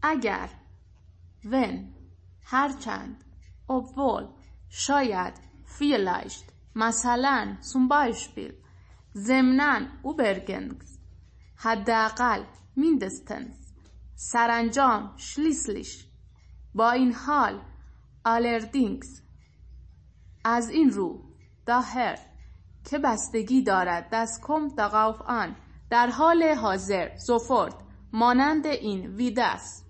اگر، when، هرچند، obwohl، شاید، vielleicht، مثلا، zum Beispiel، ضمناً، übrigens، حداقل، mindestens، سرانجام، schließlich، با این حال، allerdings، از این رو، daher، که بستگی دارد، das kommt darauf an، در حال حاضر، sofort، مانند این، wie das.